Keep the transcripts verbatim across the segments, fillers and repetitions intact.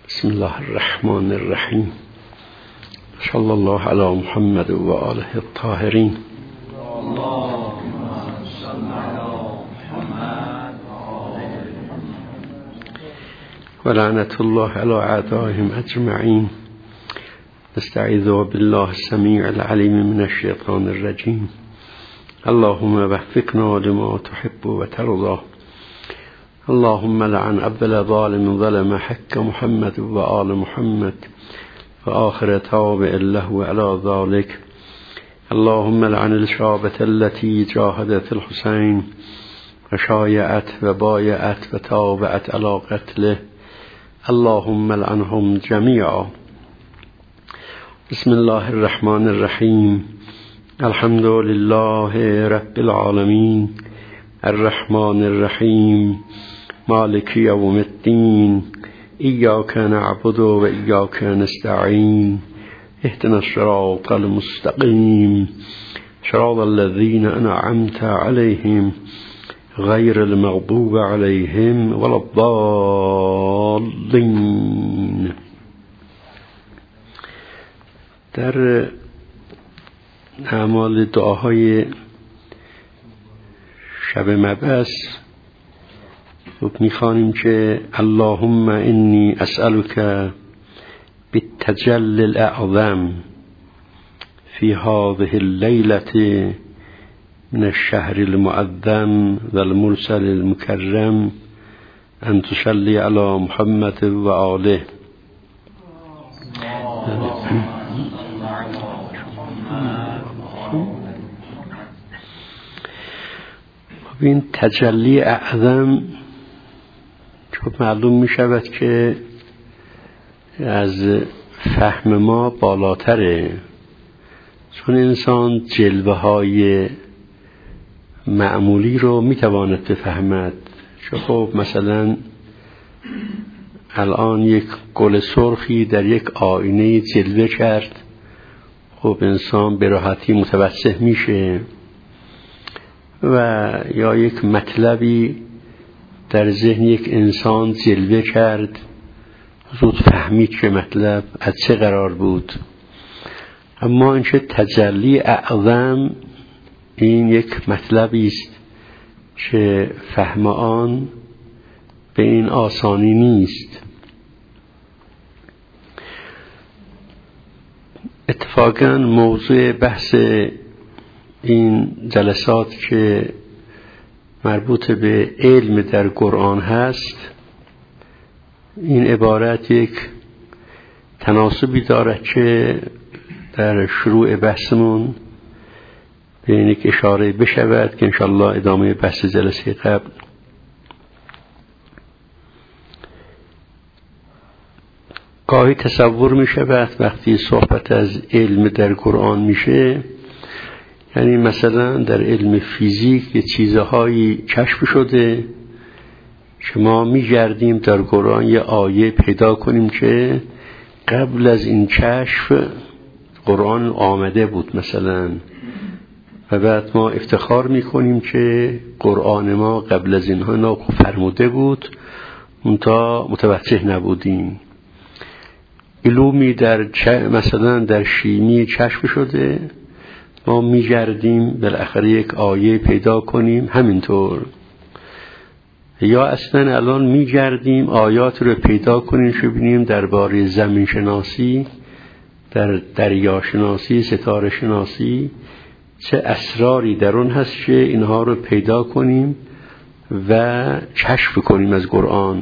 بسم الله الرحمن الرحیم. صلی الله علی محمد و آله الطاهرین. و لعنت الله علی اعدائهم اجمعین. نستعیذ بالله السمیع العلیم من الشیطان الرجیم. اللهم وفقنا لما تحب و ترضى. اللهم لعن اول ظالم ظلم حق محمد و آل محمد و آخر تابع له على ذلك. اللهم لعن الشابة التي جاهدت الحسين و شایعت و بایعت و تابعت على قتله. اللهم لعنهم جميعا. بسم الله الرحمن الرحیم. الحمد لله رب العالمین الرحمن الرحیم مالک یوم الدین. ایاک نعبد و ایاک نستعین. اهدنا الصراط المستقیم صراط الذین انعمت علیهم غیر المغضوب علیهم ولا الضالین. در اعمال دعاهای شب مبعث میخوانیم که اللهم انی اسألک بالتجلی الاعظم فی هذه الليلة من الشهر المعظم و المرسل المكرم ان تصلی علی محمد و آله. این تجلی اعظم چون معلوم می شود که از فهم ما بالاتره، چون انسان جلوه های معمولی رو می تواند بفهمد. چون خب مثلا الان یک گل سرخی در یک آینه جلوه کرد، خب انسان به راحتی متوجه میشه. و یا یک مطلبی در ذهن یک انسان جلوه کرد، زود فهمید که مطلب از چه قرار بود. اما اینکه تجلی اعظم، این یک مطلبی است که فهم آن به این آسانی نیست. اتفاقاً موضوع بحث این جلسات که مربوط به علم در قرآن هست، این عبارت یک تناسبی دارد که در شروع بحثمون به این یک اشاره بشود که انشاءالله ادامه بحث جلسه قبل. گاهی تصور می شود وقتی صحبت از علم در قرآن میشه، یعنی مثلا در علم فیزیک یه چیزهایی کشف شده که ما می‌گردیم در قرآن یه آیه پیدا کنیم که قبل از این کشف قرآن آمده بود مثلا، و بعد ما افتخار میکنیم که قرآن ما قبل از اینها ناقو فرموده بود، منتها متوجه نبودیم. علومی در مثلا در شیمی کشف شده، ما می‌گردیم بالاخره یک آیه پیدا کنیم همینطور. یا اصلا الان می‌گردیم آیات رو پیدا کنیم که ببینیم درباره زمین شناسی، در دریا شناسی، ستاره شناسی چه اسراری در اون هست که اینها رو پیدا کنیم و کشف کنیم از قرآن.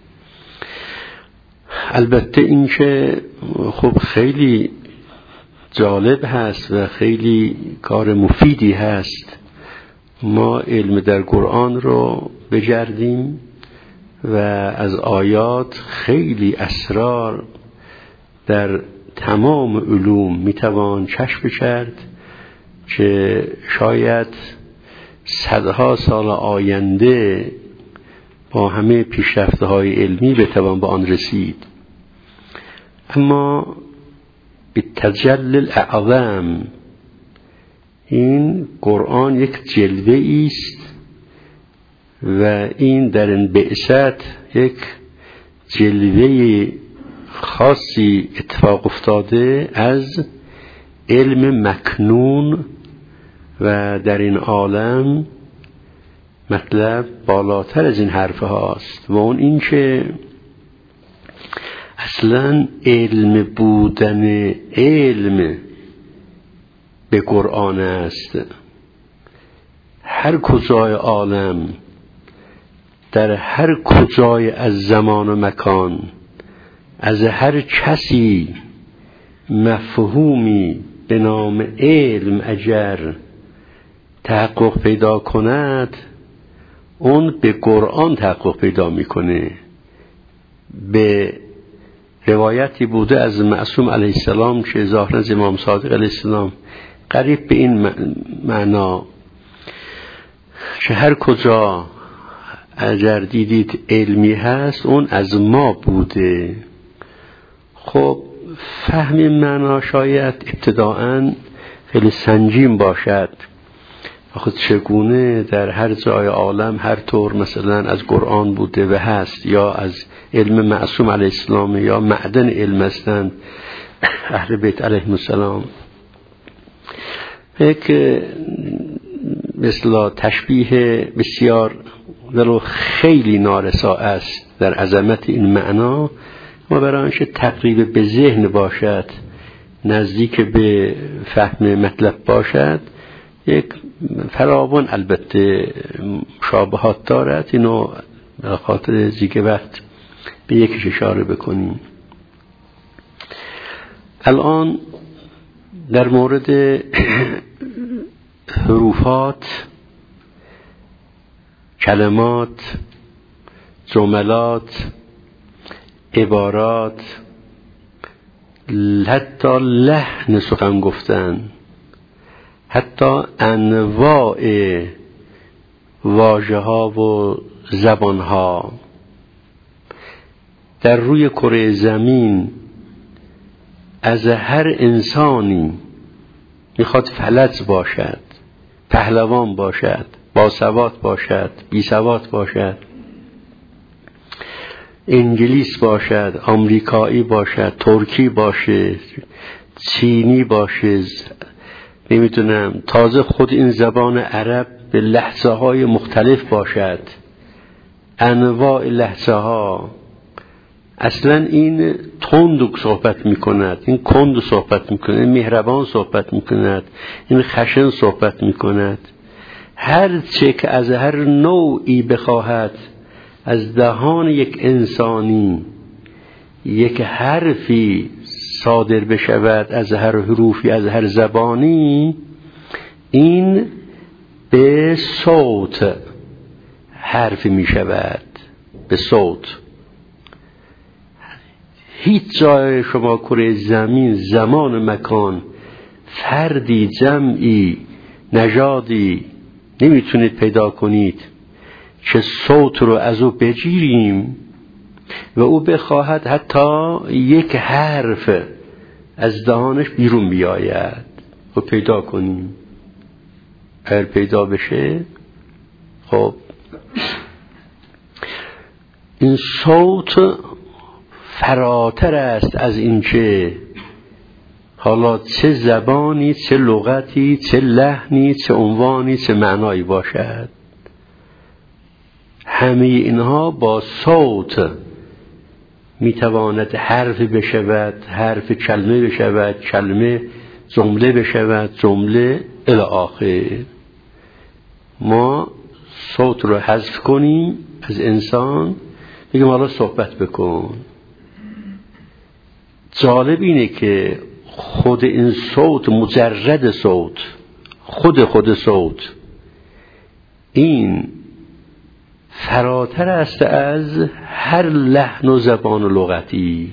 البته این که خب خیلی جالب هست و خیلی کار مفیدی هست ما علم در قرآن رو بگردیم و از آیات خیلی اسرار در تمام علوم میتوان کشف کرد که شاید صدها سال آینده با همه پیشرفته های علمی بتوان به آن رسید. اما بالتجلی الاعظم، این قرآن یک جلوه است و این در این بعثت یک جلوه خاصی اتفاق افتاده از علم مکنون و در این عالم مطلب بالاتر از این حرف هاست و اون این که اصلا علم بودن علم به قرآن است. هر کجای عالم، در هر کجای از زمان و مکان، از هر کسی مفهومی به نام علم اگر تحقق پیدا کند، اون به قرآن تحقق پیدا میکنه. به روایتی بوده از معصوم علیه السلام که ظاهراً از امام صادق علیه السلام قریب به این معنا که هر کجا اگر دیدید علمی هست اون از ما بوده. خب فهم این معنا شاید ابتداعاً خیلی سنگین باشد، خود چگونه در هر جای عالم هر طور مثلا از قرآن بوده و هست یا از علم معصوم علیه السلام یا معدن علم هستند اهل بیت علیهم السلام. یک مثلا تشبیه بسیار ولو خیلی نارسا است در عظمت این معنا و برای آنچه تقریب به ذهن باشد، نزدیک به فهم مطلب باشد، یک فراوان البته مشابهات دارد. اینو به خاطر زیگ وقت به یکیش اشاره بکنیم. الان در مورد حروفات، کلمات، جملات، عبارات، حتی لحن سخن گفتن، حتی انواع واژه ها و زبان ها در روی کره زمین از هر انسانی میخواد فلج باشد، پهلوان باشد، باسواد باشد، بیسواد باشد، انگلیس باشد، آمریکایی باشد، ترکی باشه، چینی باشه، نمیدونم تازه خود این زبان عرب به لهجه های مختلف باشد، انواع لهجه ها. اصلا این تند صحبت میکند، این کند صحبت میکند، این مهربان صحبت میکند، این خشن صحبت میکند. هر چه که از هر نوعی بخواهد از دهان یک انسانی یک حرفی صادر بشود، از هر حروفی، از هر زبانی، این به صوت حرف می شود، به صوت. هیچ جای شما کره زمین، زمان، مکان، فردی، جمعی، نژادی نمیتونید پیدا کنید که صوت رو از او بگیریم و او بخواهد حتی یک حرف از دهانش بیرون بیاید و پیدا کنیم. اگر پیدا بشه، خب این صوت فراتر است از این که حالا چه زبانی، چه لغتی، چه لحنی، چه عنوانی، چه معنایی باشد. همه اینها با صوت میتواند حرف بشود، حرف کلمه بشود، کلمه جمله بشود، جمله الی آخر. ما صوت رو حذف کنیم از انسان، بگیم حالا صحبت بکن. جالب اینه که خود این صوت، مجرد صوت، خود خود صوت، این فراتر است از هر لحن و زبان و لغتی.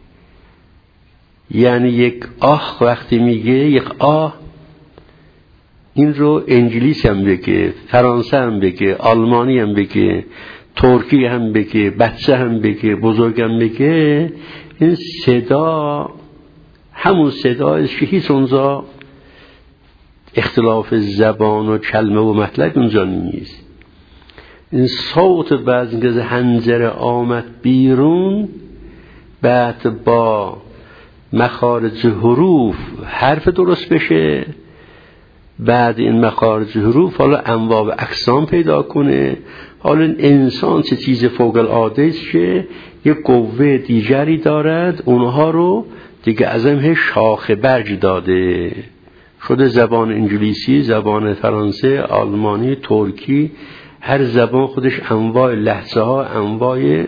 یعنی یک آه وقتی میگه، یک آه، این رو انگلیسی هم بگه، فرانسه هم بگه، آلمانی هم بگه، ترکی هم بگه، بچه هم بگه، بزرگ هم بگه، این صدا همون صدایست که هیچ اونجا اختلاف زبان و کلمه و مطلب اونجا نیست. این صوت بعد اینکه از حنجره آمد بیرون، بعد با مخارج حروف حرف درست بشه، بعد این مخارج حروف حالا انواع و اقسام پیدا کنه. حالا انسان چه چیز فوق العاده است که یک قوه دیگری دارد، اونها رو دیگه از هم شاخ برج داده شده. زبان انگلیسی، زبان فرانسه، آلمانی، ترکی، هر زبان خودش انواع لهجه ها، انواع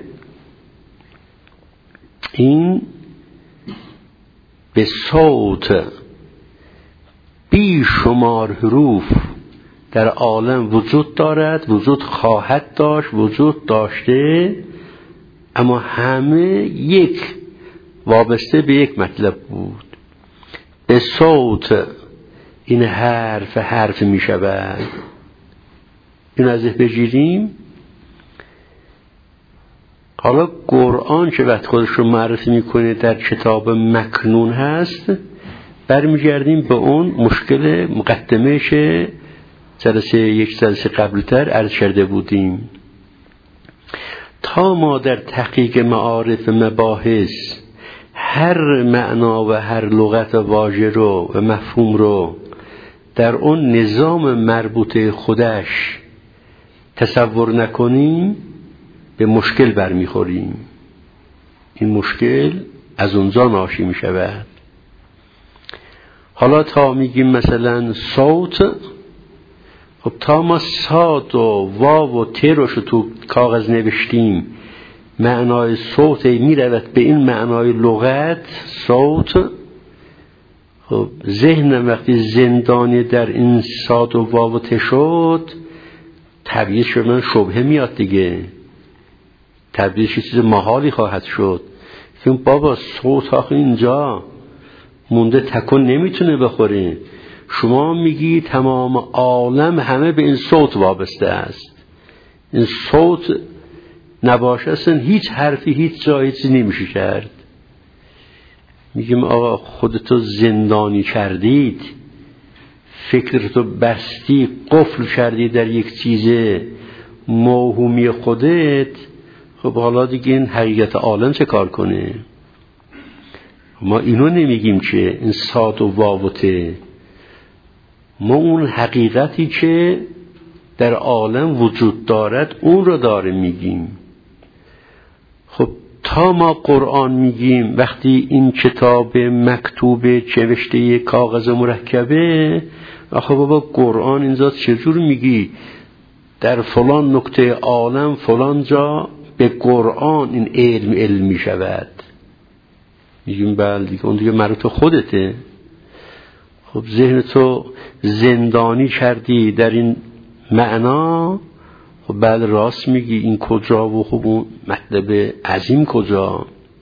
این به صوت بی شمار حروف در عالم وجود دارد، وجود خواهد داشت، وجود داشته، اما همه یک وابسته به یک مطلب بود. به صوت این حرف حرف می شود. این از بگیریم. حالا قرآن که وقت خودش رو معرفی میکنه در کتاب مکنون هست، برمیگردیم به اون مشکل مقدمه‌ش جلسه یک جلسه قبلتر عرض کرده بودیم. تا ما در تحقیق معارف مباحث هر معنا و هر لغت و واژه رو و مفهوم رو در اون نظام مربوط خودش تصور نکنیم، به مشکل برمیخوریم. این مشکل از اونجا ناشی می شود. حالا تا میگیم مثلا صوت، خب تا ما صاد و واو و ت رو تو کاغذ نوشتیم، معنای صوت می رود به این معنای لغت صوت. خب ذهن وقتی زندانی در این صاد و واو و ت شد، طبیعی شدن شبهه میاد دیگه. طبیعی چیز محالی خواهد شد که بابا صوت آخه اینجا مونده تکون نمیتونه بخوره. شما میگی تمام عالم همه به این صوت وابسته است. این صوت نباشه اصلا هیچ حرفی هیچ جایی چیزی نمیشه کرد. میگیم آقا خودتو زندانی کردید، فکرتو بستی، قفل کردی در یک چیز موهومی خودت. خب حالا دیگه این حقیقت عالم چه کار کنه؟ ما اینو نمیگیم که این صاد و واو و ت، ما اون حقیقتی که در عالم وجود دارد اون رو داره میگیم. خب تا ما قرآن میگیم وقتی این کتاب مکتوب نوشته کاغذ مرکبه، آخه بابا قرآن اینجا چجور میگی در فلان نقطه عالم فلان جا به قرآن این علم علم میشود؟ میگیم بله دیگه، اون دیگه مربوط خودته. خب ذهن تو زندانی کردی در این معنا. خب بله راست میگی، این کجا و خب اون مطلب عظیم کجا؟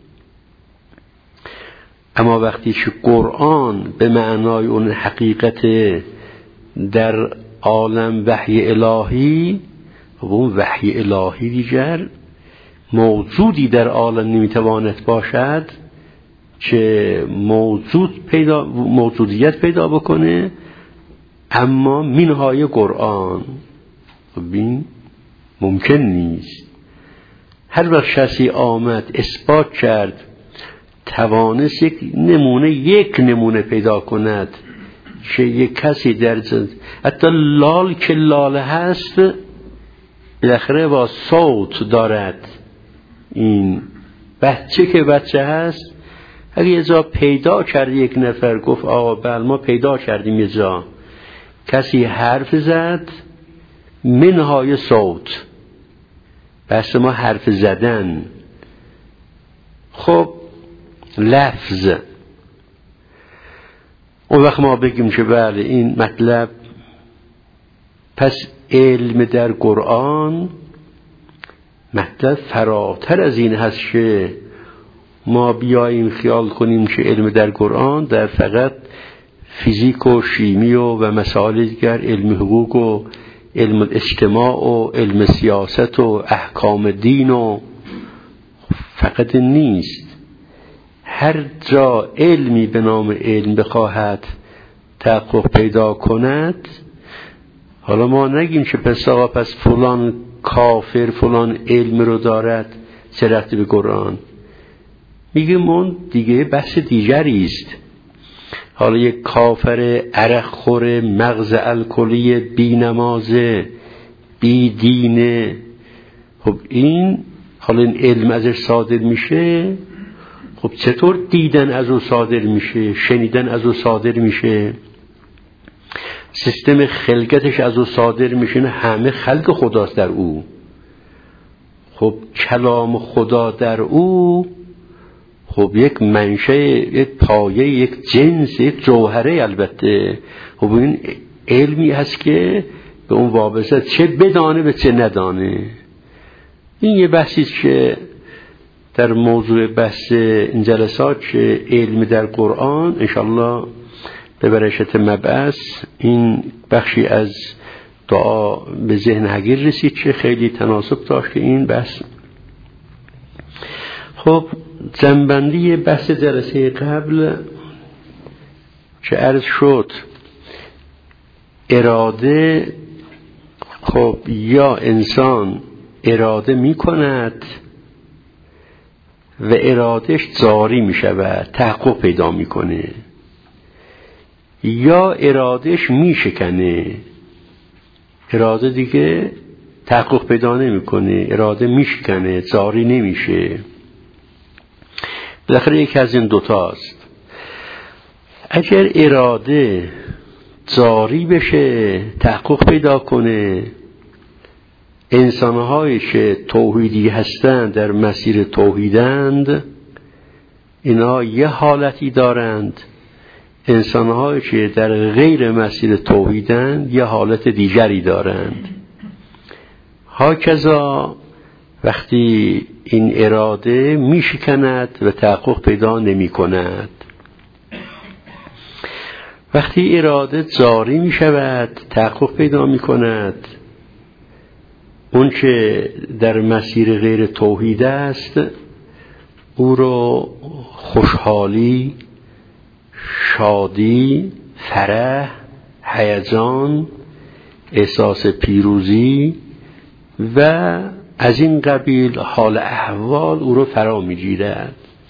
اما وقتی که قرآن به معنای اون حقیقت در عالم وحی الهی، خب اون وحی الهی دیگر موجودی در عالم نمیتواند باشد که موجود پیدا موجودیت پیدا بکنه اما منهای قرآن. خب این ممکن نیست. هر وقت کسی آمد اثبات کرد، توانست یک نمونه یک نمونه پیدا کند که یک کسی در جد حتی لال که لال هست بالاخره با صوت دارد، این بچه که بچه هست، اگه یه جا پیدا کرد یک نفر گفت آقا بله ما پیدا کردیم یه جا کسی حرف زد منهای صوت، بس ما حرف زدن. خب لفظ اون وقت ما بگیم که بله این مطلب، پس علم در قرآن مطلب فراتر از این هست که ما بیاییم خیال کنیم که علم در قرآن در فقط فیزیک و شیمی و, و مسائل دیگر، علم حقوق و علم اجتماع و علم سیاست و احکام دین و فقط نیست. هر جا علمی به نام علم بخواهد تحقق پیدا کند، حالا ما نگیم که پس آقا پس فلان کافر فلان علم رو دارد چه ربطی به قرآن. میگه من دیگه بحث دیگری است. حالا یک کافر عرق خور مغز الکلی بی نمازه بی دینه، خب این حالا این علم ازش صادر میشه، خب چطور دیدن از او صادر میشه، شنیدن از او صادر میشه، سیستم خلقتش از او صادر میشه؟ نه، همه خلق خداست در او. خب کلام خدا در او خب یک منشه، یک پایه، یک جنس، یک جوهره البته. خب این علمی هست که به اون وابسته، چه بدانه به چه ندانه. این یه بحثی که در موضوع بحث این جلسات که علم در قرآن انشالله به برشت مبعث این بخشی از دعا به ذهن حگیر رسید که خیلی تناسب داشت که این بحث. خب جنبندی بحث جلسه قبل که عرض شد، اراده، خب یا انسان اراده می کند و ارادش جاری می شود، تحقق پیدا می کنه، یا ارادش می شکنه، اراده دیگه تحقق پیدا نمی کنه، اراده می شکنه، جاری نمیشه. بالاخره یکی از این دوتاست. اگر اراده جاری بشه، تحقق پیدا کنه، انسان‌هایی که توحیدی هستند، در مسیر توحیدند، اینا یه حالتی دارند، انسان‌هایی که در غیر مسیر توحیدند یه حالت دیگری دارند. هاکذا وقتی این اراده میشکند و تحقق پیدا نمی کند، وقتی اراده جاری می شود، تحقق پیدا می کند، اون که در مسیر غیر توحید است او رو خوشحالی، شادی، فرح، هیجان، احساس پیروزی و از این قبیل حال احوال او رو فرا می گیرد،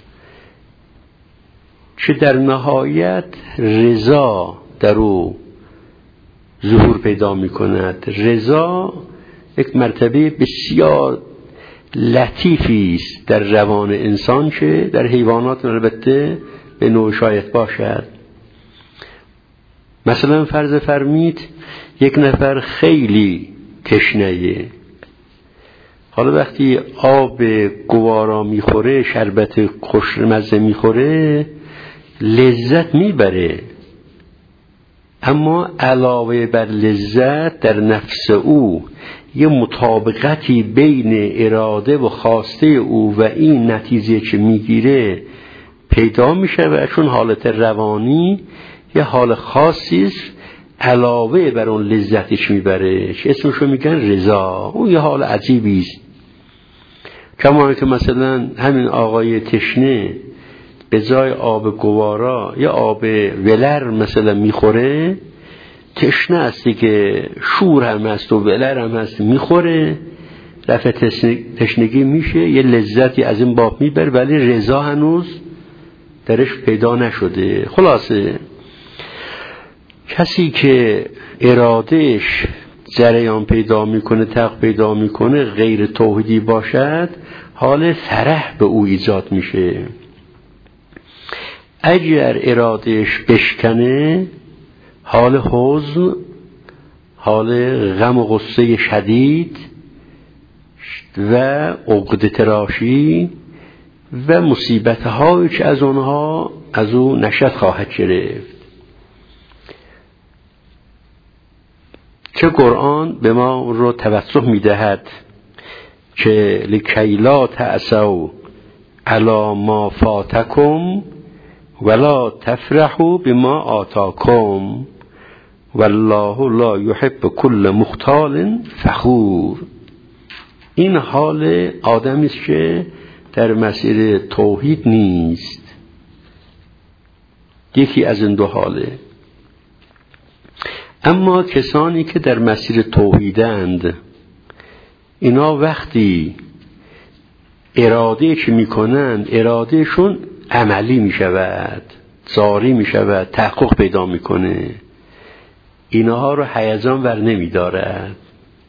که در نهایت رضا در او ظهور پیدا می کند. رضا یک مرتبه بسیار لطیفی است در روان انسان که در حیوانات البته به نوع شاید باشد. مثلا فرض فرمید یک نفر خیلی تشنه‌ایه، حالا وقتی آب گوارا میخوره، شربت خوشمزه میخوره، لذت میبره، اما علاوه بر لذت در نفس او یه مطابقتی بین اراده و خواسته او و این نتیجه که میگیره پیدا میشه و چون حالت روانی یه حال خاصی است علاوه بر اون لذتش میبره که اسمشو میگن رضا. اون یه حال عجیبی است. کما که مثلا همین آقای تشنه به جای آب گوارا یا آب ولر مثلا میخوره، تشنه هستی که شور هم هست و ولر هم هست، میخوره، رفع تشنگی میشه، یه لذتی از این باب میبره، ولی رضا هنوز درش پیدا نشده. خلاصه کسی که ارادهش جریان پیدا میکنه، تق پیدا میکنه، غیر توحیدی باشد، حال فرح به او ایجاد میشه. اگر ارادهش بشکنه، حال حزن، حال غم و غصه شدید و عقده تراشی و مصیبت هایی که از اونها از او نشأت خواهد گرفت. چه قرآن به ما رو توسط میدهد که لکی لا تأسوا علی ما فاتکم ولا تفرحوا بما آتاکم والله لا یحب کل مختال فخور. این حال آدمی است که در مسیر توحید نیست. یکی از این دو حاله. اما کسانی که در مسیر توحیدند، اینا وقتی اراده که میکنند ارادهشون عملی میشود، جاری میشود، تحقق پیدا میکنه. اینها رو هیجان ور نمیدارد،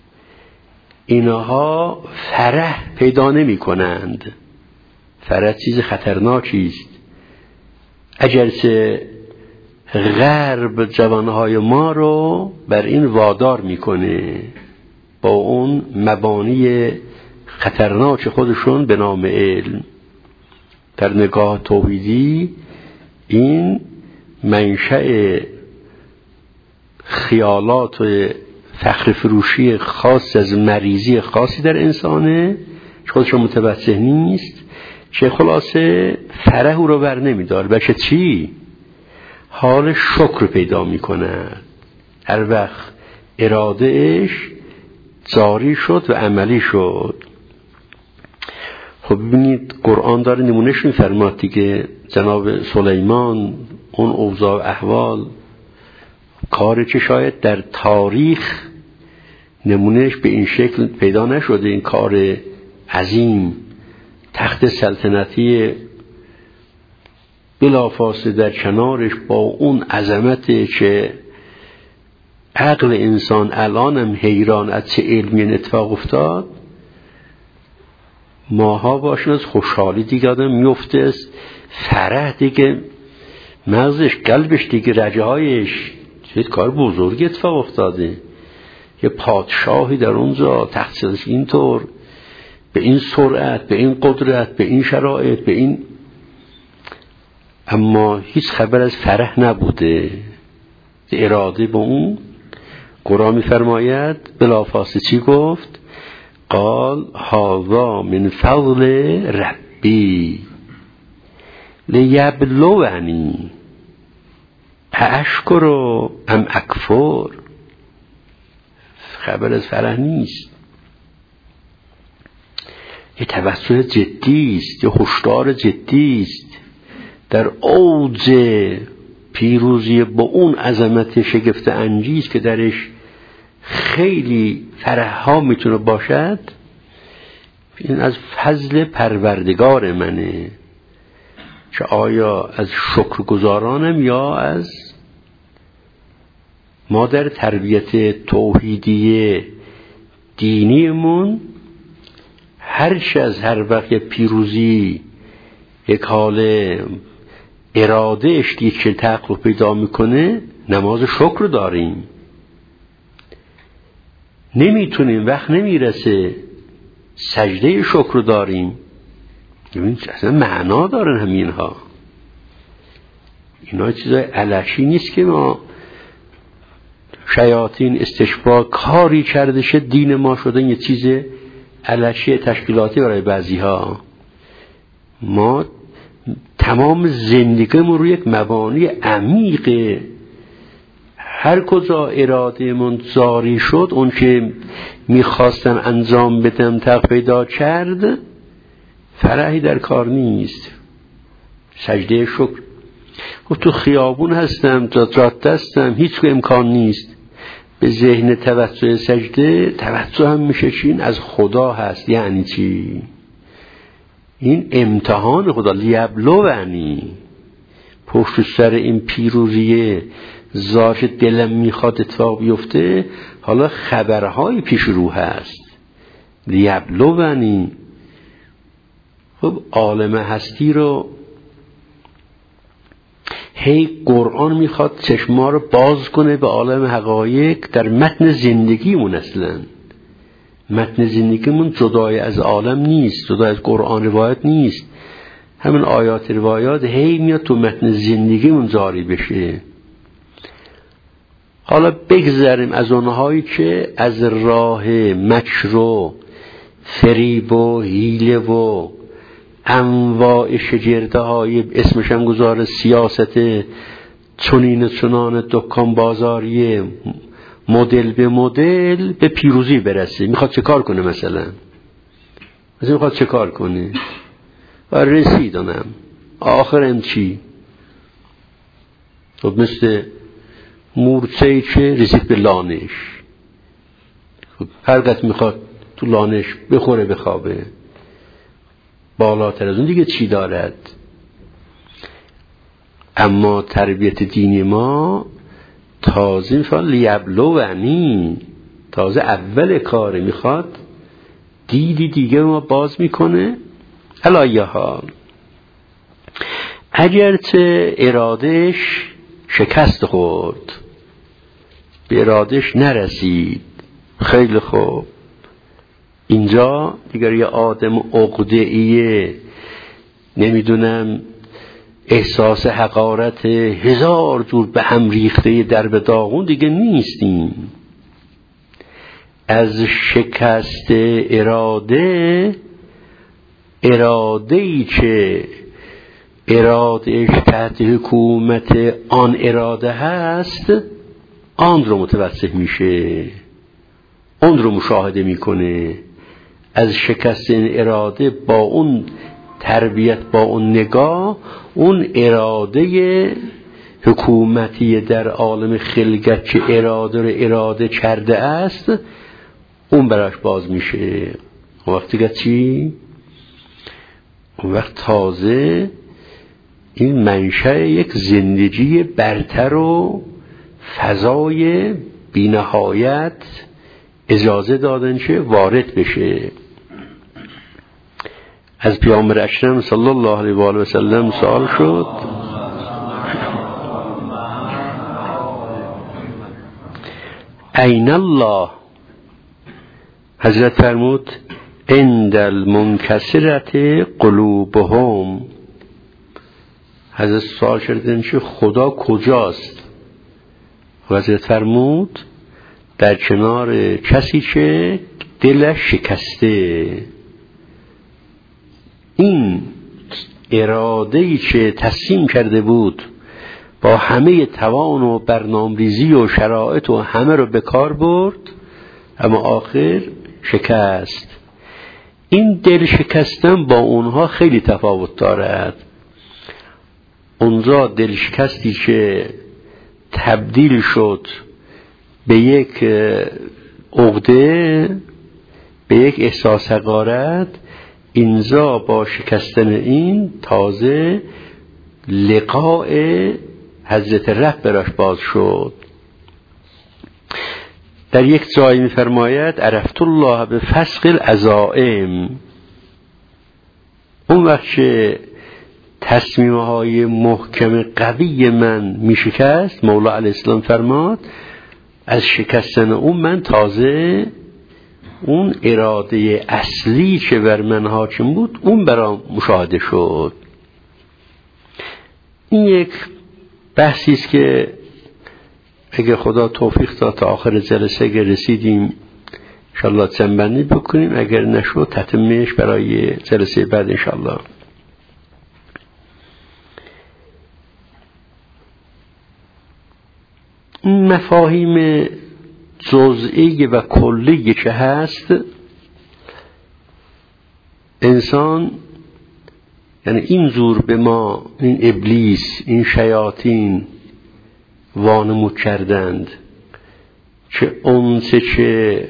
اینها فرح پیدا نمی کنند. فرح چیز خطرناکی است. اگرچه غرب جوانهای ما رو بر این وادار میکنه، با اون مبانی خطرناک خودشون به نام علم. در نگاه توحیدی این منشأ خیالات و فخر فروشی خاص از مریضی خاصی در انسانه، خودشون متوجه نیست، چه خلاصه فرح او رو بر نمیدار. بشه چی؟ حال شکر پیدا میکنه هر وقت ارادهش جاری شد و عملی شد. خب ببینید قرآن داره نمونهش میفرماد دیگه. جناب سلیمان اون اوضاع احوال کاری که شاید در تاریخ نمونهش به این شکل پیدا نشده، این کار عظیم، تخت سلطنتی بلافاصله در کنارش با اون عظمت که عقل انسان الانم حیران از چه علمی اتفاق افتاد. ماها باشن از خوشحالی دیگه آدم میفته، از فرح دیگه مغزش قلبش دیگه رجه هایش چه کار بزرگی اتفاق افتاده. یه پادشاهی در اونجا تخت اینطور به این سرعت، به این قدرت، به این شرایط، به این، اما هیچ خبر از فرح نبوده. اراده به اون قرآن می‌فرماید بلافاصله چی گفت؟ قال هذا من فضل ربی لیبلونی اشکر ام اکفر. خبر از فرح نیست، یه توسل جدی است، یه هشدار جدی است. در اوج پیروزی با اون عظمت شگفت انگیز که درش خیلی فرح ها میتونه باشد، این از فضل پروردگار منه. چه آیا از شکرگزارانم یا از ما در تربیت توحیدی دینیمون هرچه از هر وقت پیروزی یک حال اراده اشتی که تحقق پیدا میکنه نماز شکر داریم. نمیتونیم وقت نمیرسه سجده شکر داریم. ببین اصلا معنا دارن همین ها. اینا چیزای علکی نیست که ما شیاطین استشفا کاری کرده شه دین ما شده یه چیز علکی تشکیلاتی برای بعضی ها. ما تمام زندگیمون روی یک مبانی عمیق، هر کجا اراده من جاری شد اون که میخواستم انجام بدم تق پیدا کرد، فرحی در کار نیست. سجده شکر. گفت تو خیابون هستم، تا جاده هستم، هیچ امکان نیست به ذهن توجه سجده. توجه هم میشه چین از خدا هست. یعنی چی؟ این امتحان خدا. لیبلونی، پشت سر این پیروزیه ذات دلم میخواد اتفاق بیفته، حالا خبرهای پیش رو هست. لیبلونی. خب عالم هستی رو هی قرآن میخواد چشما رو باز کنه به عالم حقایق در متن زندگیمون. اصلا متن زندگیمون جدای از عالم نیست، جدای از قرآن روایت نیست. همین آیات روایات هی میاد تو متن زندگیمون جاری بشه. حالا بگذاریم از اونهایی که از راه مکر و فریب و حیله و انواع شگرده های اسمش هم گذاره سیاست چنین چنان دکان بازاری مدل به مدل به پیروزی برسه. میخواد چه کار کنه؟ مثلا مثلا میخواد چه کار کنه؟ و رسیدانم آخرم چی؟ خب مثل مورچه‌ای که رسید به لانش. خب هر قد میخواد تو لانش بخوره بخوابه. بالاتر از اون دیگه چی دارد؟ اما تربیت دینی ما تازه میخواد لیبلونی، تازه اول کاره میخواد دیدی دیگه ما باز میکنه. علایه حال اگر چه ارادش شکست خورد، به ارادش نرسید، خیلی خوب، اینجا دیگر یه آدم عقده‌ایه، نمیدونم احساس حقارت هزار جور به هم ریخته در به داغون دیگه نیستیم. از شکست اراده، اراده‌ای که ارادهش تحت حکومت آن اراده هست، آن رو متوسط میشه، اون رو مشاهده میکنه. از شکست این اراده با اون تربیت، با اون نگاه، اون اراده حکومتی در عالم خلقت که اراده رو اراده کرده است، اون براش باز میشه. اون وقت دیگه چی؟ اون وقت تازه این منشأ یک زندگی برتر و فضای بی‌نهایت اجازه دادن شه وارد بشه. از پیامبر اکرم صلی الله علیه و آله و سلم سوال شد این الله؟ حضرت فرمود عند المنکسرت قلوبهم. حضرت سوال کردن که خدا کجاست؟ حضرت فرمود در کنار کسی که دلش شکسته. این اراده‌ای که تسلیم کرده بود، با همه توان و برنامه‌ریزی و شرایط و همه رو به کار برد، اما آخر شکست. این دل شکستن با اونها خیلی تفاوت دارد. اونجا دل شکستی که تبدیل شد به یک عقده، به یک احساس حقارت، اینجا با شکستن این تازه لقاء حضرت رب براش باز شد. در یک جایی می‌فرماید عرفت الله به فسق العزائم. اون وقت که تصمیم‌های محکم قوی من میشکست، مولا علیه السلام فرماد از شکستن اون من تازه اون اراده اصلی که بر من حاکم بود اون برام مشاهده شد. این یک بحثی است که اگه خدا توفیق داد تا آخر جلسه اگه رسیدیم انشاءالله جنبندی بکنیم، اگر نشد تتمهش برای جلسه بعد انشاءالله. مفاهیم جزئی و کلی که هست، انسان یعنی این زور به ما این ابلیس، این شیاطین وانمود کردند که اون چه چه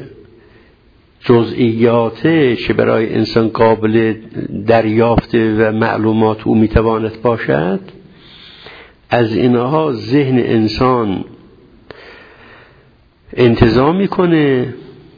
جزئیاته که برای انسان قابل دریافت و معلومات او میتواند باشد، از اینها ذهن انسان انتزاع میکنه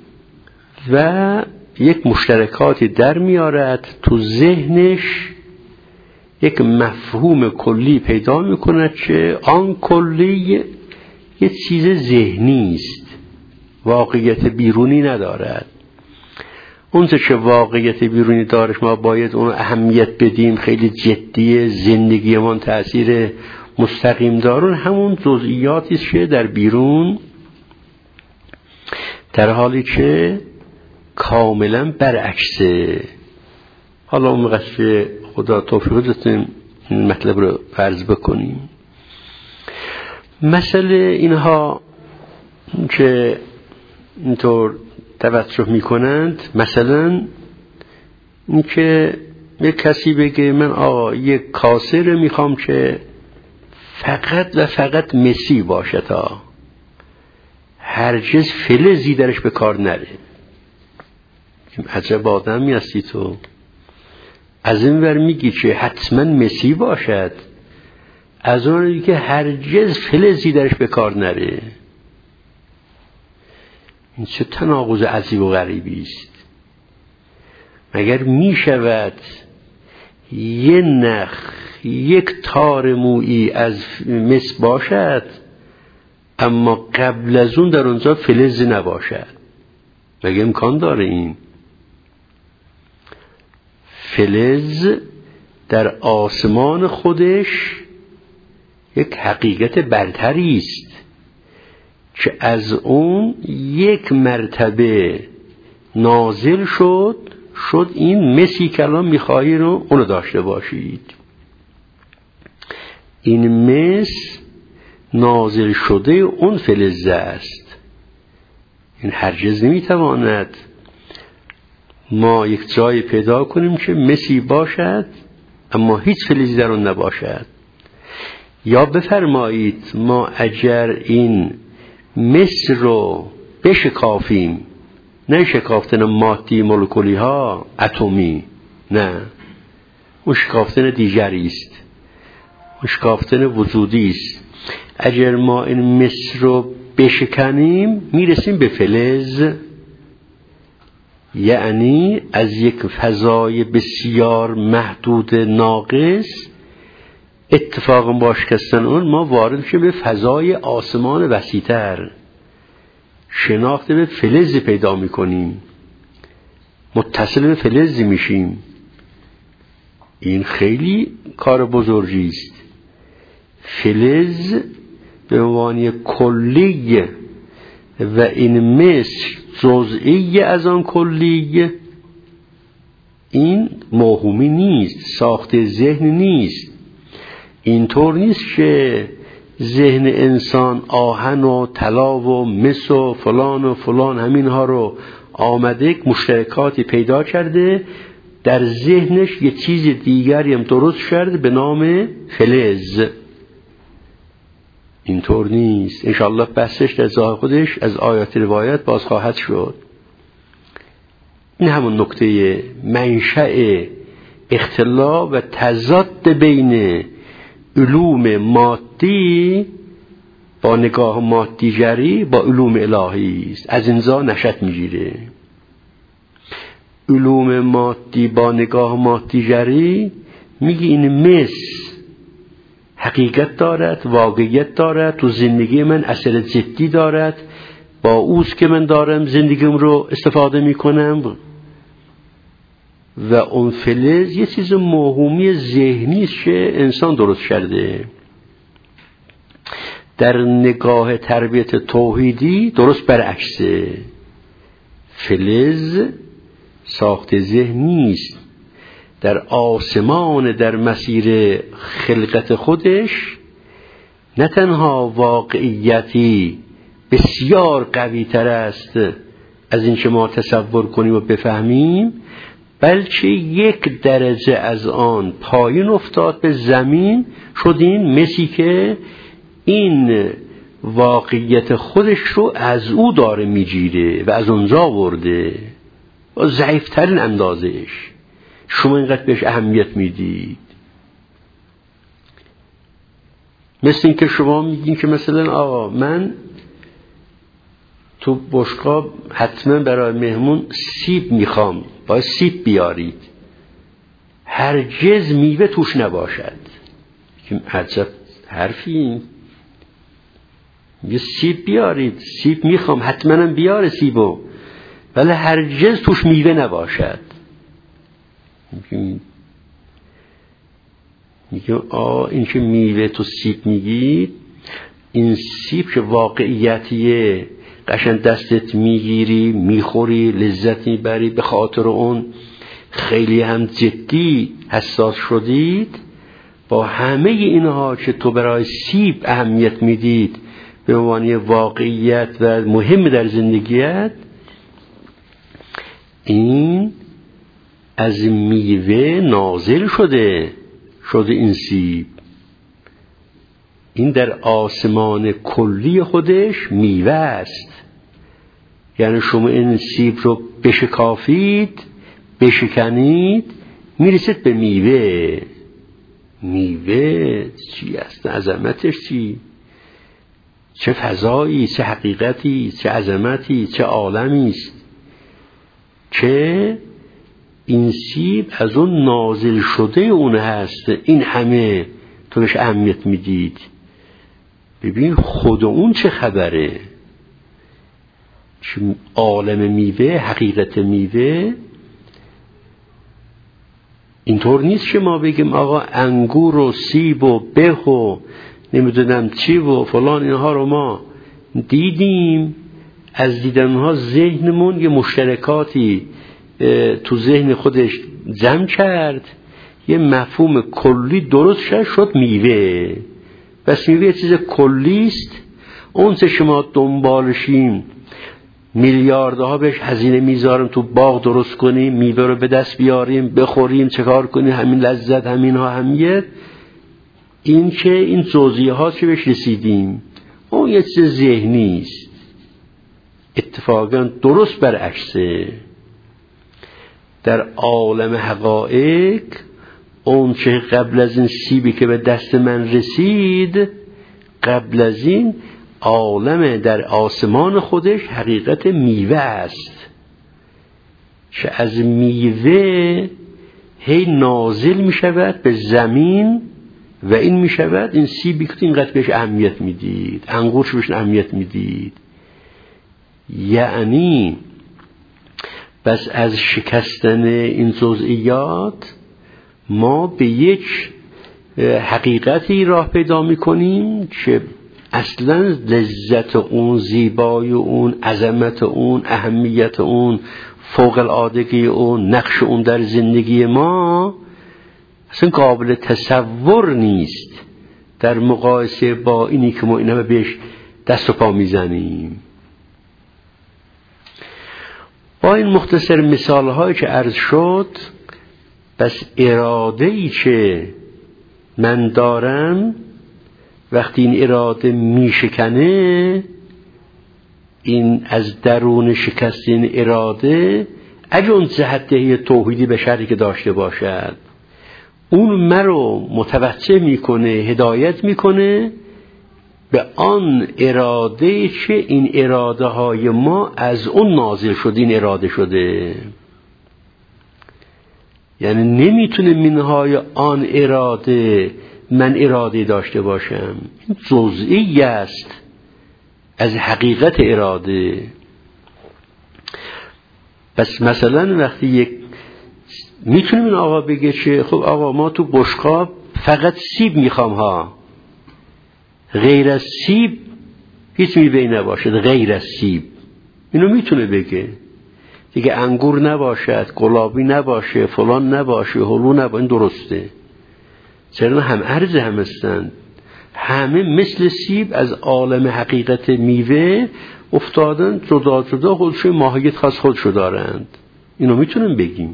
و یک مشترکاتی در میارد تو ذهنش، یک مفهوم کلی پیدا میکنه که آن کلی یک چیز ذهنی است، واقعیت بیرونی ندارد. اون چه واقعیت بیرونی دارش ما باید اون اهمیت بدیم، خیلی جدیه، زندگیمان تأثیر مستقیم دارون، همون جزئیاتی که در بیرون، در حالی که کاملا برعکسه. حالا اون مقصد خدا توفیق دادیم این مطلب رو فرض بکنیم. مسئله اینها که اینطور توجه میکنند، مثلا این که یک کسی بگه من آقا یک کاسه رو میخوام که فقط و فقط مسی باشه، تا هرگز فلزی درش به کار نره. عجب آدمی هستی تو، از این ور میگی که حتما مسی باشد، از اون میگی که هرگز فلزی درش به کار نره. این چه تناقض عجیب و غریبی است. مگر می شود یه نخ یک تار مویی از مس باشد اما قبل از اون در اونجا فلز نباشد؟ مگه امکان داره این؟ فلز در آسمان خودش یک حقیقت برتری است که از اون یک مرتبه نازل شد شد این مسی که الان میخواهی رو اونو داشته باشید. این مس نازل شده اون فلز است. این هرگز نمیتواند ما یک جای پیدا کنیم که مسی باشد اما هیچ فلزی در اون نباشد. یا بفرمایید ما اگر این مس رو بشکافیم، نه شکافتن مادی مولکولی ها اتمی، نه، اون شکافتن دیگری است، اون شکافتن وجودی است. اگر ما این مس رو بشکنیم میرسیم به فلز، یعنی از یک فضای بسیار محدود ناقص اتفاقا با شکستن اون ما وارد شیم به فضای آسمان وسیع‌تر، شناخت به فلز پیدا میکنیم، متصل به فلز میشیم. این خیلی کار بزرگی است. فلز به عنوان کلی و این مس جزئی از آن کلی، این موهومی نیست، ساخت ذهن نیست. اینطور نیست که ذهن انسان آهن و طلا و مس و فلان و فلان همین ها رو آمده مشترکاتی پیدا کرده، در ذهنش یه چیز دیگری هم درست کرده به نام فلز. اینطور نیست. انشاءالله بحثش در ظاهر خودش از آیات روایت باز خواهد شد. این همون نکته منشأ اختلاف و تضاد بین علوم مادی با نگاه مادیگری با علوم الهی است. از اینجا نشأت میگیره. علوم مادی با نگاه مادیگری میگه این مس حقیقت دارد، واقعیت دارد، تو زندگی من اثر جدی دارد، با اوست که من دارم زندگیم رو استفاده میکنم. و اون فلز یه چیز موهومی ذهنی است که انسان درست کرده. در نگاه تربیت توحیدی درست برعکسه. فلز ساخت ذهنی است. در آسمان در مسیر خلقت خودش نه تنها واقعیتی بسیار قوی تر است از این که ما تصور کنیم و بفهمیم، بلکه یک درجه از آن پایین افتاد به زمین شد این مسی که این واقعیت خودش رو از او داره میگیره و از اونجا ورده و ضعیفترین اندازش. شما اینقدر بهش اهمیت میدید. مثل این که شما میگین که مثلا آقا من تو بشقاب حتما برای مهمون سیب میخوام، باید سیب بیارید، هرگز میوه توش نباشد. که عجب حرفی این. یه سیب بیارید، سیب میخوام، حتما هم بیاره سیبو، ولی هرگز توش میوه نباشد. میگه آ این که میوه تو سیب میگید، این سیب که واقعیتیه، قشنگ دستت میگیری میخوری لذت میبری، به خاطر اون خیلی هم جدی حساس شدید. با همه اینها که تو برای سیب اهمیت میدید به عنوان واقعیت و مهم در زندگیت، این از میوه نازل شده شده این سیب. این در آسمان کلی خودش میوه است. یعنی شما این سیب رو بشکافید، بشکنید، میرسید به میوه. میوه چی است؟ عظمتش چی؟ چه فضایی، چه حقیقتی، چه عظمتی، چه عالمی است چه این سیب از اون نازل شده اون هست. این همه تو بهش اهمیت میدید. ببین خود اون چه خبره، چه عالم میوه، حقیقت میوه. اینطور نیست که ما بگیم آقا انگور و سیب و به و نمیدونم چی و فلان اینها رو ما دیدیم، از دیدنها ذهنمون یه مشترکاتی تو ذهن خودش جمع کرد، یه مفهوم کلی درست شد شد میوه. بس میوه یه چیز کلی است. اون چه شما دنبالشیم میلیاردها بهش هزینه میذاریم تو باغ درست کنیم، میوه رو به دست بیاریم بخوریم، چه کار کنیم، همین لذت همین ها همیت، این که این جزئیه ها که بهش رسیدیم اون یه چیز ذهنی است. اتفاقا درست برعکسه. در عالم حقایق اون چه قبل از این سیبی که به دست من رسید، قبل از این عالم در آسمان خودش حقیقت میوه است که از میوه هی نازل می شود به زمین و این می شود این سیبی که اینقدر بهش اهمیت میدید، انگورش بهش اهمیت میدید. یعنی بس از شکستن این جزئیات ما به یک حقیقتی راه پیدا می کنیم که اصلا لذت اون، زیبایی اون، عظمت اون، اهمیت اون، فوق العادگی اون، نقش اون در زندگی ما اصلا قابل تصور نیست در مقایسه با اینی که ما این همه بهش دست و پا میزنیم. با این مختصر مثال هایی که عرض شد، بس اراده ای که من دارم وقتی این اراده می شکنه، این از درون شکست این اراده اگه اون جهت توحیدی بشری که داشته باشد، اون مرو متوجه میکنه، هدایت میکنه به آن اراده که این اراده های ما از اون نازل شده، این اراده شده. یعنی نمیتونه منهای آن اراده من اراده داشته باشم، این جزئی است از حقیقت اراده. پس مثلا وقتی یک میتونیم این آقا بگه که خب آقا ما تو بشقاب فقط سیب میخوام ها، غیر از سیب هیچ میوه‌ای نباشد، غیر از سیب، اینو میتونه بگه دیگه. انگور نباشد، گلابی نباشه، فلان نباشه، هلو نباشه، این درسته. چرا هم ارز هم هستند، همه مثل سیب از عالم حقیقت میوه افتادن، جدا جدا خودشون ماهیت خاص خودشو دارند. اینو میتونیم بگیم،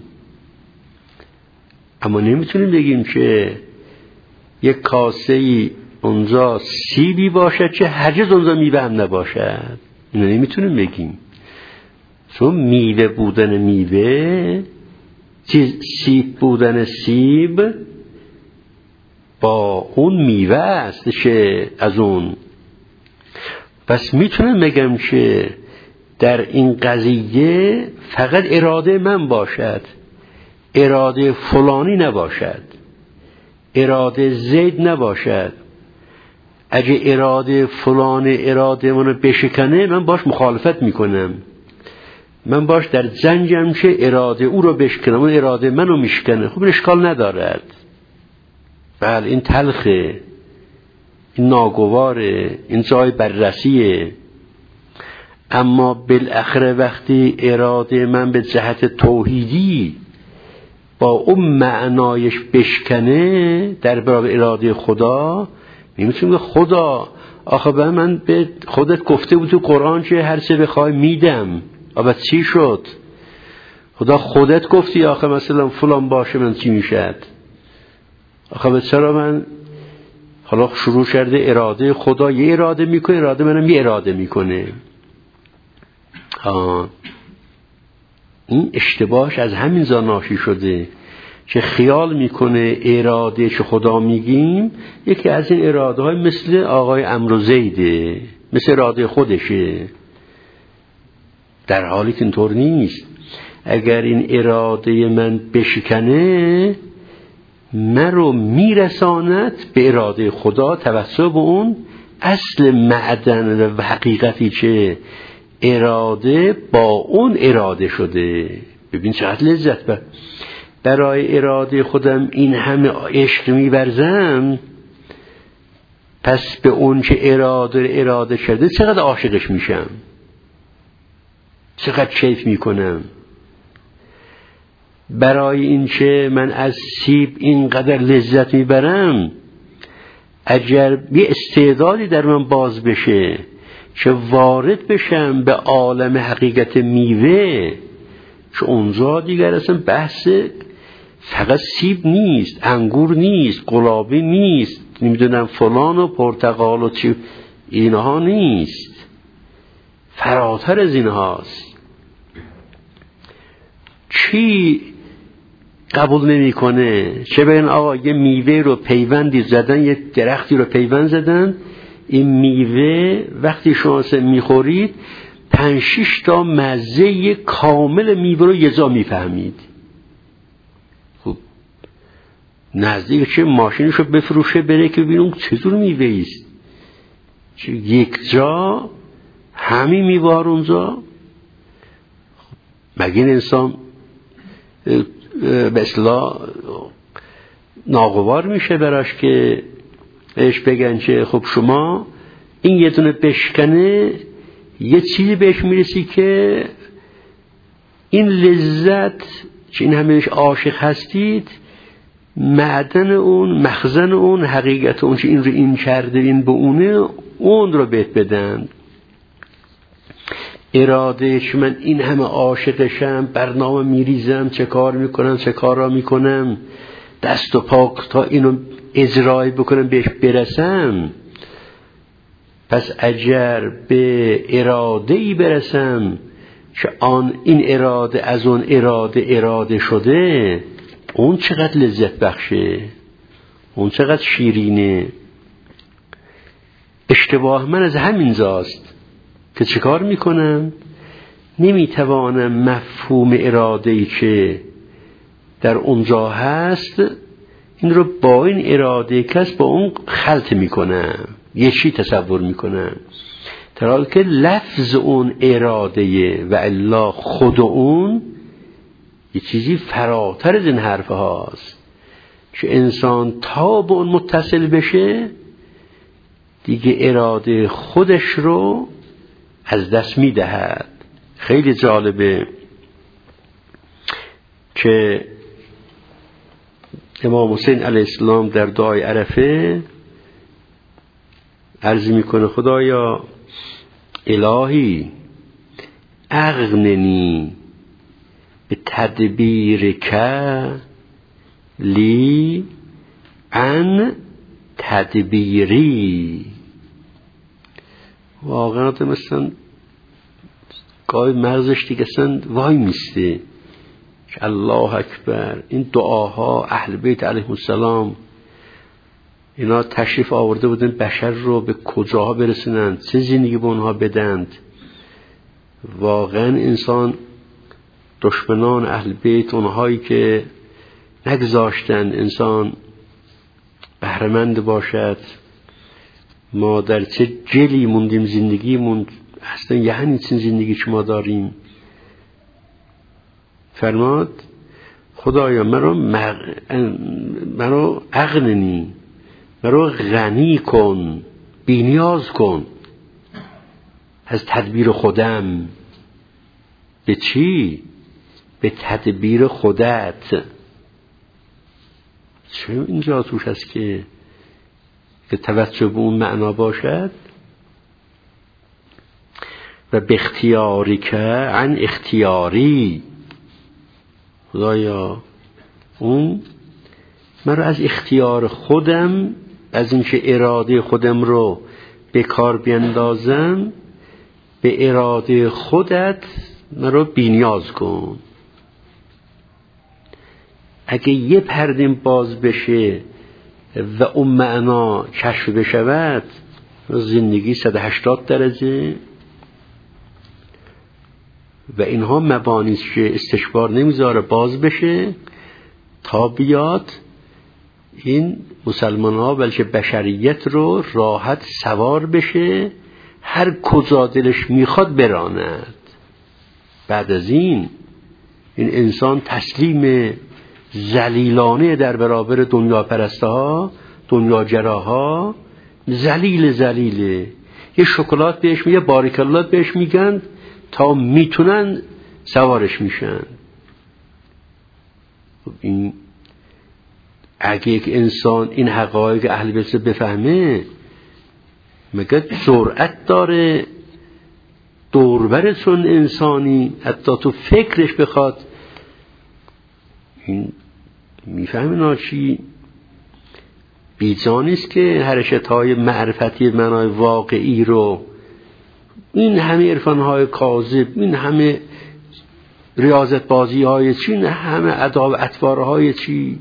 اما نمیتونیم بگیم که یک کاسه‌ای اونجا سیبی باشد که هرگز اونجا میوه هم نباشد. اینو نمیتونیم بگیم، چون میوه بودن میوه، سیب بودن سیب با اون میوه است که از اون. پس میتونم بگم که در این قضیه فقط اراده من باشد، اراده فلانی نباشد، اراده زید نباشد. اگه اراده فلان اراده منو بشکنه، من باش مخالفت میکنم، من باش در جنگم که اراده او رو بشکنم، اون اراده منو میشکنه. خب اشکال ندارد، بله این تلخه، این ناگواره، این جای بررسیه. اما بالاخره وقتی اراده من به جهت توحیدی با اون معنایش بشکنه در برابر اراده خدا، می‌تونم خدا آخه به من به خودت گفته بود تو قرآن که هر چه بخوای میدم. آبا چی شد؟ خدا خودت گفتی آخه مثلا فلان باشه من چی میشد؟ آخه به چرا من حالا شروع کرده اراده خدا یه اراده میکنه، اراده منم یه اراده میکنه. آه. این اشتباهش از همین جا ناشی شده که خیال میکنه اراده که خدا میگیم یکی از این اراده های مثل آقای عمرو زیده، مثل اراده خودشه، در حالی که اینطور نیست. اگر این اراده من بشکنه من رو میرساند به اراده خدا توسط به اون اصل معدن و حقیقتی که اراده با اون اراده شده. ببین چقدر لذت بر برای اراده خودم این همه عشق می‌ورزم، پس به اون که اراده اراده شده چقدر عاشقش میشم، چقدر کیف میکنم. برای این که من از سیب اینقدر لذت میبرم، اگر یه استعدادی در من باز بشه که وارد بشم به عالم حقیقت میوه، که اونجا دیگر اصلا بحث فقط سیب نیست، انگور نیست، گلابی نیست، نمیدونم فلان و پرتقال و چی، اینها نیست، فراتر از اینهاست. چی قبول نمی کنه؟ چه بگن آقا یه میوه رو پیوندی زدن، یه درختی رو پیوند زدن، این میوه وقتی شما میخورید پنج شش تا مزه کامل میوه رو یه جا میفهمید. خب نزدیک چه ماشینشو بفروشه بره که ببینم چطور میوه است، یک جا همین میوه ها رو اونجا. مگه این انسان به اصطلاح ناگوار میشه براش که بهش بگن که خب شما این یه دونه بشکنه یه چیزی بهش میرسی که این لذت که این همهش عاشق هستید، معدن اون، مخزن اون، حقیقت اون که این رو این کرده این به اونه، اون رو بهت بدن. ارادهش من این همه عاشقشم، برنامه میریزم، چه کار میکنم چه کار را میکنم، دست و پاک تا اینو اجرای بکنم بهش برسم. پس اگر به اراده‌ای برسم که آن این اراده از اون اراده اراده شده، اون چقدر لذت بخشه، اون چقدر شیرینه. اشتباه من از همین جاست که چه کار میکنم؟ نمیتوانم مفهوم اراده‌ای که در اونجا هست این رو با این اراده کس با اون خلط میکنم، یه چی تصور میکنم، در حالی که لفظ اون اراده و الا خود اون یه چیزی فراتر از این حرف هاست که انسان تا به اون متصل بشه دیگه اراده خودش رو از دست میدهد. خیلی جالبه که امام حسین علیه السلام در دعای عرفه عرض میکنه خدایا الهی اغننی به تدبیر که لی عن تدبیری. واقعا تو مثلا گاهی مغزش دیگه اصلا وای میسته که الله اکبر. این دعاها اهل بیت علیهم السلام اینا تشریف آورده بودن بشر رو به کجاها برسونند، چه زندگی به اونها بدند. واقعا انسان دشمنان اهل بیت، اونهایی که نگذاشتن انسان بهره‌مند باشد، ما در چه جلی موندیم زندگیمون، اصلا یعنی چه زندگی که ما داریم. فرماد خدایا مرا مغ... مرا اغننی، مرا غنی کن، بی‌نیاز کن از تدبیر خودم. به چی؟ به تدبیر خودت. چه اینجا توش هست که که توجه به اون معنا باشد؟ و به اختیاری که عن اختیاری. خدایا اون من رو از اختیار خودم، از اینکه اراده خودم رو به کار بیندازم، به اراده خودت من رو بی‌نیاز کن. اگه یه پرده باز بشه و اون معنا کشف بشود، زندگی صد و هشتاد درجه و اینها مبانی که استشبار نمیذاره باز بشه تا بیاد این مسلمان ها بلکه بشریت رو راحت سوار بشه، هر کجا دلش میخواد براند. بعد از این این انسان تسلیم ذلیلانه در برابر دنیا پرسته ها، دنیا جراها، ذلیل ذلیله. یه شکلات بهش میگه، باریکالات بهش میگن تا میتونن سوارش میشن. این اگه یک انسان این حقایق اهل بیت بفهمه، مگه جرأت داره دوربرتون انسانی حتی تو فکرش بخواد؟ این میفهمه ناچی بیجانیست که حرکت‌های معرفتی منای واقعی رو، این همه عرفان‌های کاذب، این همه ریاضت بازی‌های چی، این همه اداب اطوارهای چی.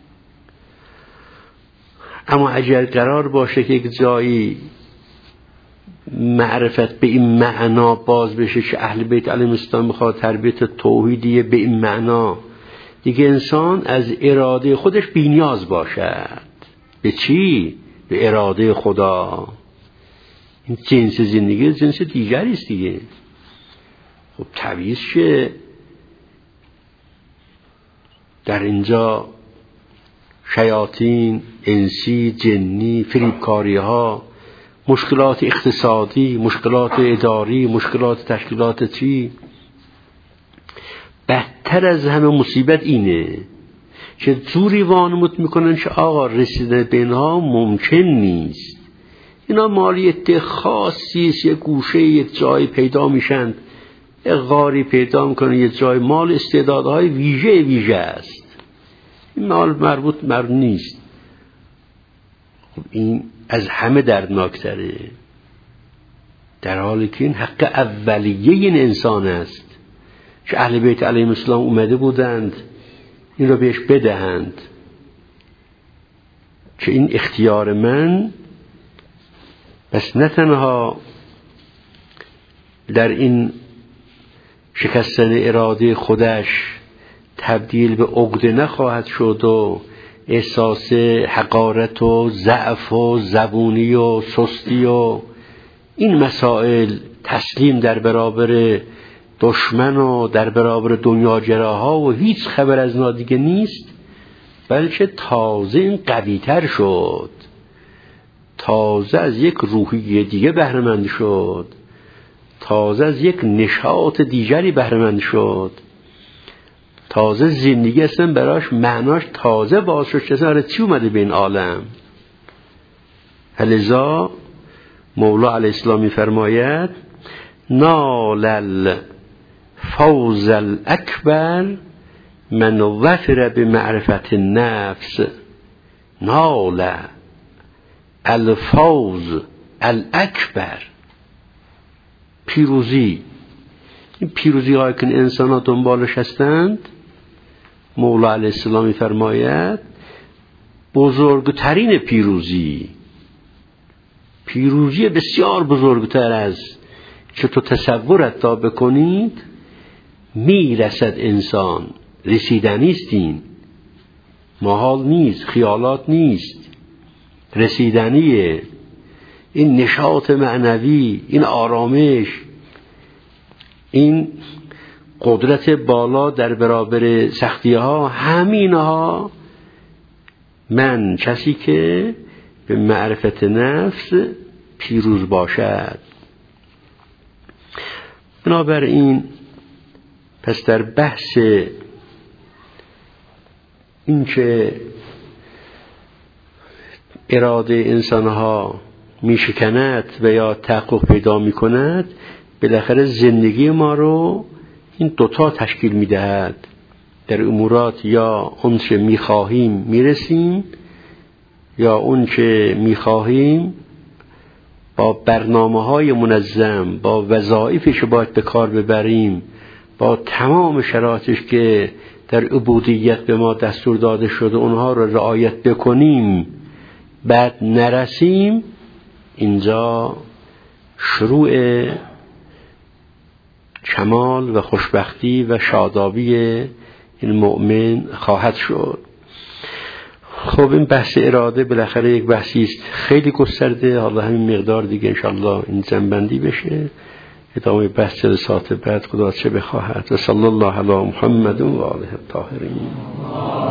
اما اگر قرار باشه که یک جایی معرفت به این معنا باز بشه که اهل بیت علیهم السلام میخواد تربیت توحیدیه به این معنا، دیگه انسان از اراده خودش بی‌نیاز باشد. به چی؟ به اراده خدا. این جنس زندگی جنس دیگری است دیگه. خب طبیعیه که در اینجا شیاطین انسی جنی، فریبکاری ها، مشکلات اقتصادی، مشکلات اداری، مشکلات تشکیلات چی، بدتر از همه مصیبت اینه که زوری وانمود میکنن که آقا رسیدن به اینها ممکن نیست. اینا مالیت خاصی است، یه گوشه یک جای پیدا میشن، یه غاری پیدا میکنن یه جای، مال استعدادهای ویژه ویژه است، این مال مربوط مر نیست. خب این از همه دردناکتره، در حالی که این حق اولیه این انسان است که اهل بیت علیهم السلام اومده بودند این رو بهش بدهند که این اختیار من بس نه تنها در این شکستن اراده خودش تبدیل به عقده نخواهد شد و احساس حقارت و ضعف و زبونی و سستی و این مسائل تسلیم در برابر دشمن و در برابر دنیا جراها و هیچ خبر از نا دیگه نیست، بلکه تازه این قوی‌تر شد، تازه از یک روحیه دیگه بهره مند شد، تازه از یک نشاط دیگری بهره مند شد، تازه زندگی اصلا براش معناش تازه باز شد که اصلا چی اومده به این عالم. لذا مولا علیه السلام می‌فرماید نال الفوز الاکبر من وفر بمعرفت النفس. نال الفوز الاکبر، پیروزی. این پیروزی هایی که انسان ها دنبالش هستند، مولا علیه السلام می‌فرماید بزرگترین پیروزی، پیروزی بسیار بزرگتر از که تو تصورت تا بکنید میرسد انسان. رسیدنیست، این محال نیست، خیالات نیست، رسیدنیه. این نشاط معنوی، این آرامش، این قدرت بالا در برابر سختی ها، همین ها من کسی که به معرفت نفس پیروز باشد. بنابراین پس در بحث این که اراده انسانها می شکند و یا تحقق پیدا می کند، بالاخره زندگی ما رو این دوتا تشکیل می دهد. در امورات یا اون چه می خواهیم می رسیم، یا اون چه می خواهیم با برنامه های منظم، با وظایفش باید به کار ببریم، با تمام شرایطش که در عبودیت به ما دستور داده شده اونها رو رعایت بکنیم بعد نرسیم، اینجا شروع کمال و خوشبختی و شادابی این مؤمن خواهد شد. خب این بحث اراده بالاخره یک بحثی است خیلی گسترده، حالا همین مقدار دیگه انشاءالله این جنبندی بشه، ادامه بحث جلسات بعد خدا چه بخواهد. و صلی الله علی محمد و آله الطاهرین.